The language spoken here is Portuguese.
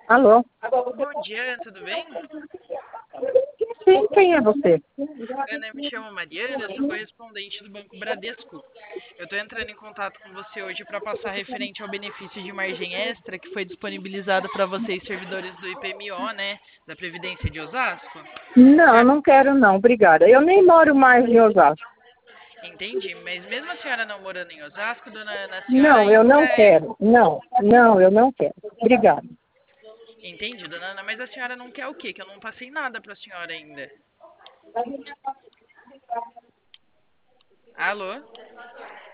Alô? Bom dia, tudo bem? Sim, quem é você? Ana, eu me chamo Mariana, eu sou correspondente do Banco Bradesco. Eu estou entrando em contato com você hoje para passar referente ao benefício de margem extra que foi disponibilizado para vocês, servidores do IPMO, né, da Previdência de Osasco. Não, Senhora, não quero não, obrigada. Eu nem moro mais em Osasco. entendi, mas mesmo a senhora não morando em Osasco, dona Ana, a senhora Não, eu ainda não é... quero. Não, eu não quero. Obrigada. Entendi, dona Ana, mas a senhora não quer o quê? Que eu não passei nada para a senhora ainda. Alô?